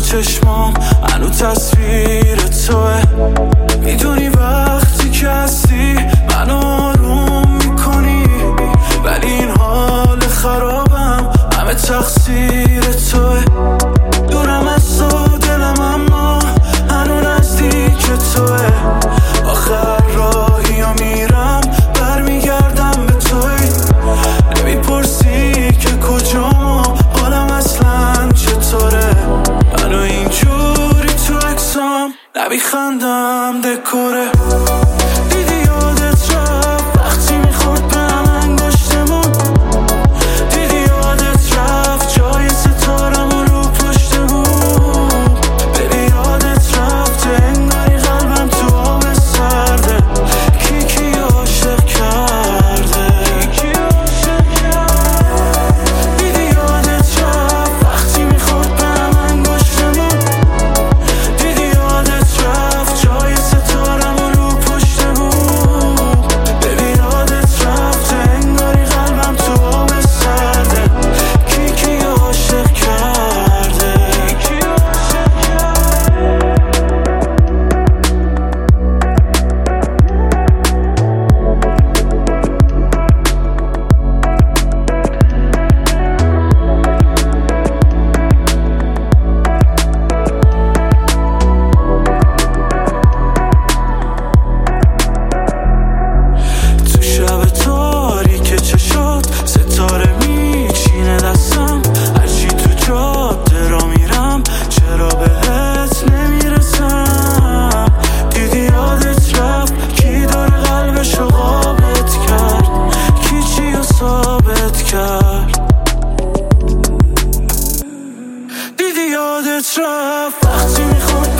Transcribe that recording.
چشمام هنو تصویر توه. میدونی وقتی که هستی منو آروم میکنی، ولی این حال خرابم همه تقصیر توه. دورم از تو دلم اما هنو نزدیک توه. آخر راهی و میرم برمیگردم به توی. نمیپرسی که کجام و حالم اصلا چطوره. منو اینجوری تو اکسام نمیخندم دکوره. دیدی یادت رفت وقتی میخورد به هم انگشتمون. دیدی یادت رفت جای ستارم رو پشتمون. بری یادت رفت انگاری قلبم تو آب سرده. کی عاشق کرده. دیدی یادت رفت وقتی میخورد به هم انگشتمون. دیدی یادت رفت جای ستارم رو پشتمون. بری یادت رفت انگاری قلبم تو آب سرده. کی عاشق کرده. تو شب تاریک چشات ستاره میچینه دستم. هرچی تو جاده را میرم چرا بهت نمیرسم. دیدی یادت رفت کی داره قلبشو قابت کرد. کی چیو ثابت کرد. دیدی یادت رفت وقتی میخورد